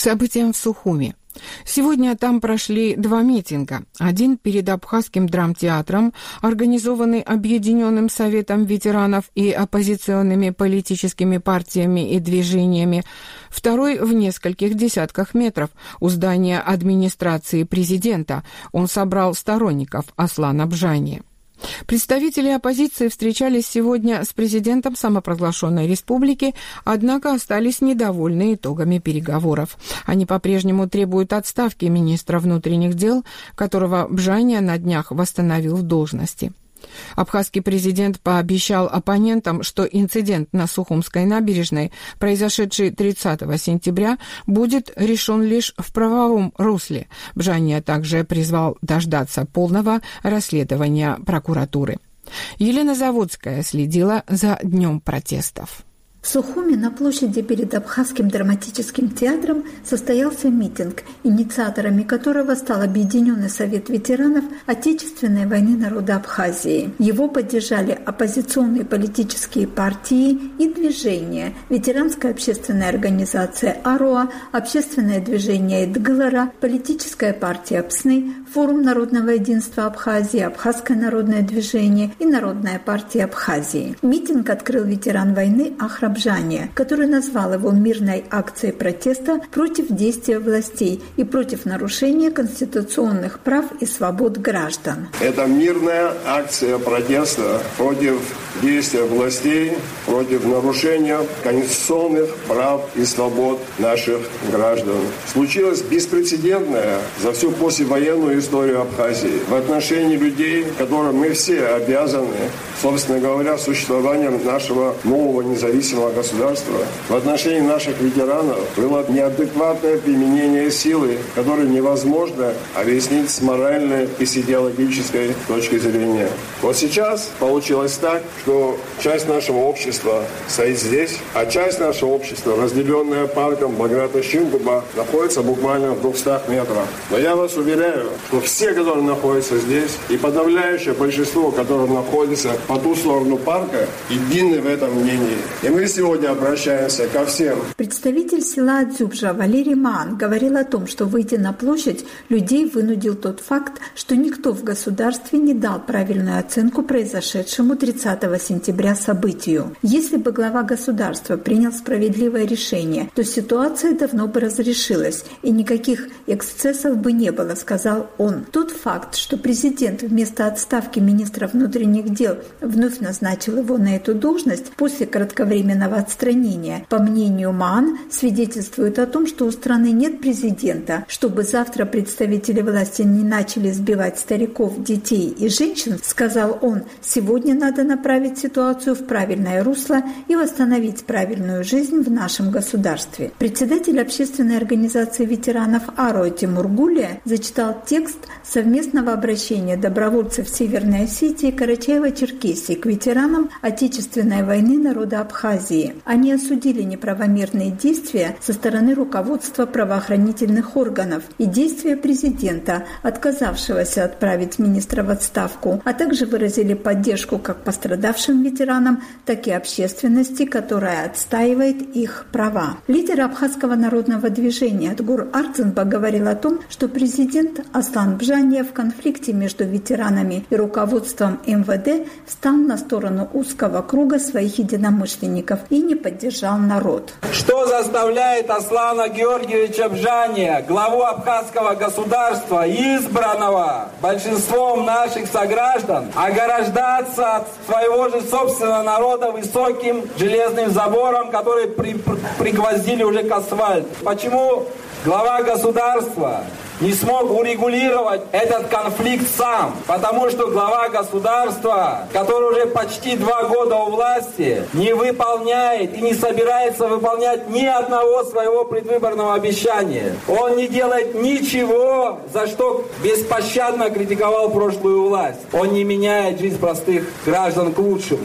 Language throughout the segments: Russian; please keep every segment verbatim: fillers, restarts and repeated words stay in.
К событиям в Сухуми. Сегодня там прошли два митинга. Один перед Абхазским драмтеатром, организованный Объединенным советом ветеранов и оппозиционными политическими партиями и движениями. Второй в нескольких десятках метров у здания администрации президента. Он собрал сторонников Аслана Бжани. Представители оппозиции встречались сегодня с президентом самопровозглашенной республики, однако остались недовольны итогами переговоров. Они по-прежнему требуют отставки министра внутренних дел, которого Бжани на днях восстановил в должности. Абхазский президент пообещал оппонентам, что инцидент на Сухумской набережной, произошедший тридцатого сентября, будет решен лишь в правовом русле. Бжани также призвал дождаться полного расследования прокуратуры. Елена Заводская следила за днем протестов. В Сухуми на площади перед Абхазским драматическим театром состоялся митинг, инициаторами которого стал Объединенный совет ветеранов Отечественной войны народа Абхазии. Его поддержали оппозиционные политические партии и движения, ветеранская общественная организация АРОА, общественное движение Эдгалара, политическая партия ПСНы, Форум народного единства Абхазии, Абхазское народное движение и Народная партия Абхазии. Митинг открыл ветеран войны Ахраб Бжани, который назвал его мирной акцией протеста против действия властей и против нарушения конституционных прав и свобод граждан. Это мирная акция протеста против действия властей, против нарушения конституционных прав и свобод наших граждан. Случилось беспрецедентное за всю послевоенную историю Абхазии в отношении людей, которым мы все обязаны, собственно говоря, существованием нашего нового независимого государства. В отношении наших ветеранов было неадекватное применение силы, которое невозможно объяснить с моральной и с идеологической точки зрения. Вот сейчас получилось так, что часть нашего общества стоит здесь, а часть нашего общества, разделенная парком Баграта-Щингуба, находится буквально в двухстах метрах. Но я вас уверяю, что все, которые находятся здесь, и подавляющее большинство, которые находятся по ту сторону парка, едины в этом мнении. И мы сегодня обращаемся ко всем. Представитель села Адзюбжа Валерий Маан говорил о том, что выйти на площадь людей вынудил тот факт, что никто в государстве не дал правильную оценку произошедшему тридцатого сентября событию. Если бы глава государства принял справедливое решение, то ситуация давно бы разрешилась, и никаких эксцессов бы не было, сказал он. Тот факт, что президент вместо отставки министра внутренних дел вновь назначил его на эту должность после кратковременного отстранения, по мнению Маан, свидетельствует о том, что у страны нет президента. Чтобы завтра представители власти не начали сбивать стариков, детей и женщин, сказал он, сегодня надо направить ситуацию в правильное русло и восстановить правильную жизнь в нашем государстве. Председатель общественной организации ветеранов АРО Тимур Гулия зачитал текст совместного обращения добровольцев Северной Осетии и Карачаево-Черкесии к ветеранам Отечественной войны народа Абхазии. Они осудили неправомерные действия со стороны руководства правоохранительных органов и действия президента, отказавшегося отправить министра в отставку, а также выразили поддержку как пострадавшим ветеранам, так и общественности, которая отстаивает их права. Лидер Абхазского народного движения Адгур Арцинба говорил о том, что президент Аслан Бжани в конфликте между ветеранами и руководством эм вэ дэ встал на сторону узкого круга своих единомышленников и не поддержал народ. Что заставляет Аслана Георгиевича Бжани, главу абхазского государства, избранного большинством наших сограждан, ограждаться от своего же собственного народа высоким железным забором, который при, при, пригвоздили уже к асфальту? Почему глава государства не смог урегулировать этот конфликт сам? Потому что глава государства, который уже почти два года у власти, не выполняет и не собирается выполнять ни одного своего предвыборного обещания. Он не делает ничего, за что беспощадно критиковал прошлую власть. Он не меняет жизнь простых граждан к лучшему.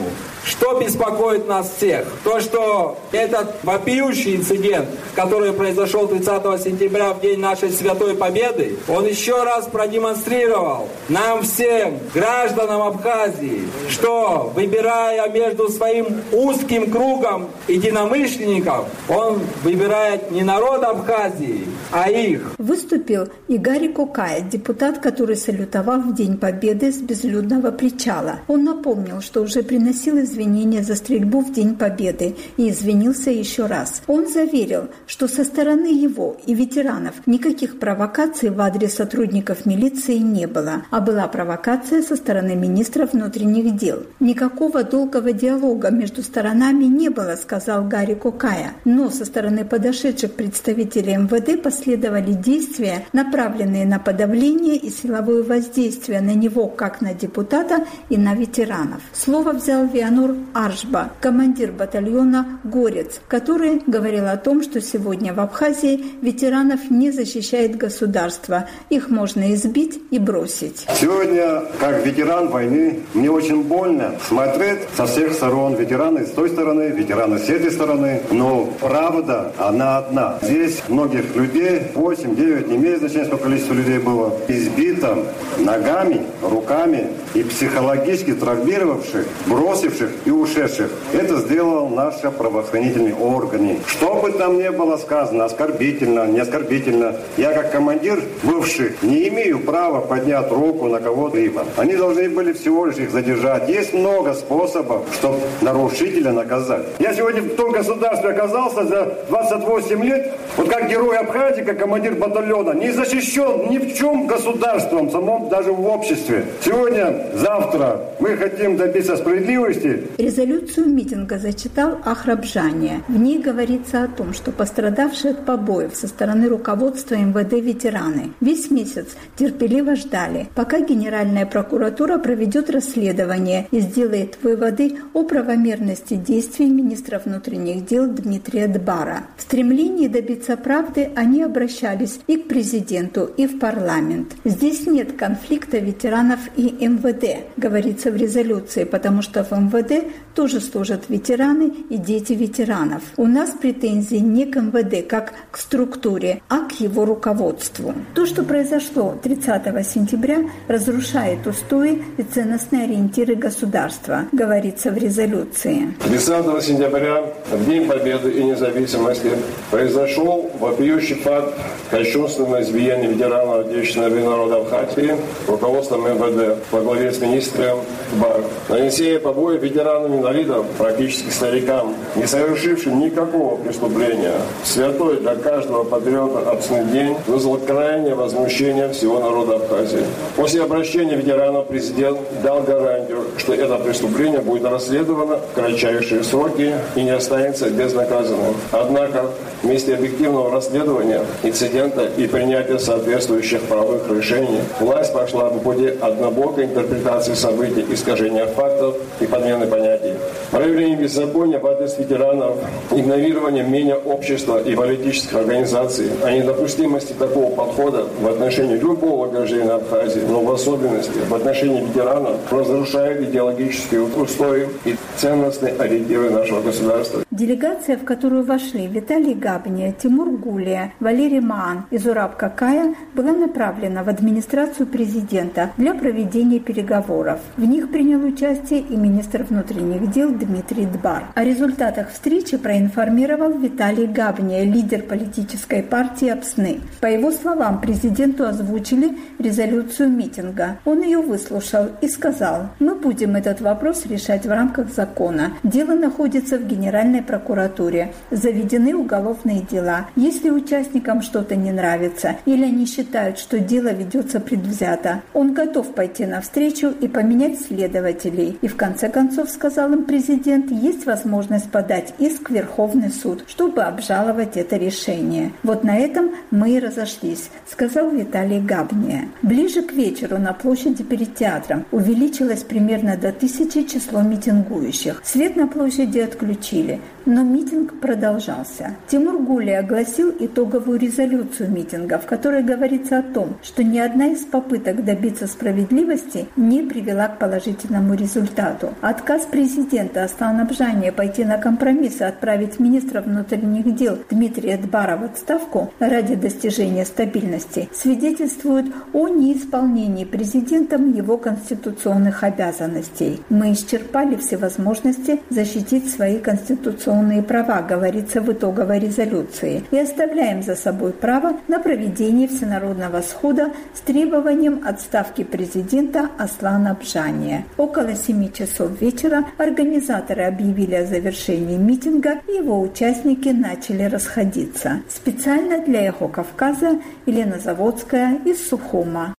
что беспокоит нас всех? То, что этот вопиющий инцидент, который произошел тридцатого сентября в день нашей Святой Победы, он еще раз продемонстрировал нам всем, гражданам Абхазии, что, выбирая между своим узким кругом единомышленников, он выбирает не народ Абхазии, а их. Выступил и Гарри Кокая, депутат, который салютовал в День Победы с безлюдного причала. Он напомнил, что уже приносил извинения за стрельбу в День Победы и извинился еще раз. Он заверил, что со стороны его и ветеранов никаких провокаций в адрес сотрудников милиции не было, а была провокация со стороны министра внутренних дел. Никакого долгого диалога между сторонами не было, сказал Гарри Кокая, но со стороны подошедших представителей эм вэ дэ последовали действия, направленные на подавление и силовое воздействие на него как на депутата и на ветеранов. Слово взял Вианур Аршба, командир батальона «Горец», который говорил о том, что сегодня в Абхазии ветеранов не защищает государство. Их можно избить и бросить. Сегодня, как ветеран войны, мне очень больно смотреть со всех сторон. Ветераны с той стороны, ветераны с этой стороны. Но правда, она одна. Здесь многих людей, восемь, девять, не имеет значения, сколько количество людей было, избито ногами, руками и психологически травмировавших, бросивших и ушедших. Это сделал наши правоохранительные органы. Что бы там ни было сказано, оскорбительно, не оскорбительно, я как командир бывших не имею права поднять руку на кого-либо. Они должны были всего лишь их задержать. Есть много способов, чтобы нарушителя наказать. Я сегодня в том государстве оказался за двадцать восемь лет, вот как герой Абхазии, как командир батальона, не защищен ни в чем государством, самом даже в обществе. Сегодня, завтра мы хотим добиться справедливости. Резолюцию митинга зачитал Ахрабжания. В ней говорится о том, что пострадавшие от побоев со стороны руководства эм вэ дэ ветераны весь месяц терпеливо ждали, пока Генеральная прокуратура проведет расследование и сделает выводы о правомерности действий министра внутренних дел Дмитрия Дбара. В стремлении добиться правды они обращались и к президенту, и в парламент. Здесь нет конфликта ветеранов и эм вэ дэ, говорится в резолюции, потому что в эм вэ дэ тоже служат ветераны и дети ветеранов. У нас претензий не к эм вэ дэ как к структуре, а к его руководству. То, что произошло тридцатого сентября, разрушает устои и ценностные ориентиры государства, говорится в резолюции. тридцатого сентября, в День Победы и независимости, произошел вопиющий факт кощунственного избиения ветеранов Отечественного народа Абхазии руководством эм вэ дэ во главе с министром Дбаром. Нанесение побоев ветеранам-инвалидам, практически старикам, не совершившим никакого преступления, святой для каждого патриота отцный день, вызвал крайнее возмущение всего народа Абхазии. После обращения ветеранов президент дал гарантию, что это преступление будет расследовано в кратчайшие сроки и не останется безнаказанным. Однако, вместе объективного расследования инцидента и принятия соответствующих правовых решений, власть пошла по пути однобокой интерпретации событий, искажения фактов и подмены понятий. Проявление беззакония в адрес ветеранов, игнорирование мнения общества и политических организаций о недопустимости такого подхода в отношении любого гражданина Абхазии, но в особенности в отношении ветеранов, разрушает идеологические устои и ценностные ориентиры нашего государства. Делегация, в которую вошли Виталий Габния, Тимур Гулия, Валерий Маан и Зураб Кокая, была направлена в администрацию президента для проведения переговоров. В них принял участие и министр внутренних дел Дмитрий Дбар. О результатах встречи проинформировал Виталий Габния, лидер политической партии ОПСНы. По его словам, президенту озвучили резолюцию митинга. Он ее выслушал и сказал: «Мы будем этот вопрос решать в рамках закона. Дело находится в Генеральной прокуратуре. Заведены уголовные дела. Если участникам что-то не нравится или они считают, что дело ведется предвзято, он готов пойти навстречу и поменять следователей. И в конце концов, сказал им президент, есть возможность подать иск в Верховный суд, чтобы обжаловать это решение. Вот на этом мы и разошлись», сказал Виталий Габния. Ближе к вечеру на площади перед театром увеличилось примерно до тысячи число митингующих. Свет на площади отключили. Но митинг продолжался. Тимур Гулей огласил итоговую резолюцию митинга, в которой говорится о том, что ни одна из попыток добиться справедливости не привела к положительному результату. Отказ президента Аслана Бжания пойти на компромисс и отправить министра внутренних дел Дмитрия Дбара в отставку ради достижения стабильности свидетельствует о неисполнении президентом его конституционных обязанностей. Мы исчерпали все возможности защитить свои конституционные права, говорится в итоговой резолюции, и оставляем за собой право на проведение всенародного схода с требованием отставки президента Аслана Бжания. Около семи часов вечера организаторы объявили о завершении митинга, и его участники начали расходиться. Специально для «Эхо Кавказа» Елена Заводская из Сухума.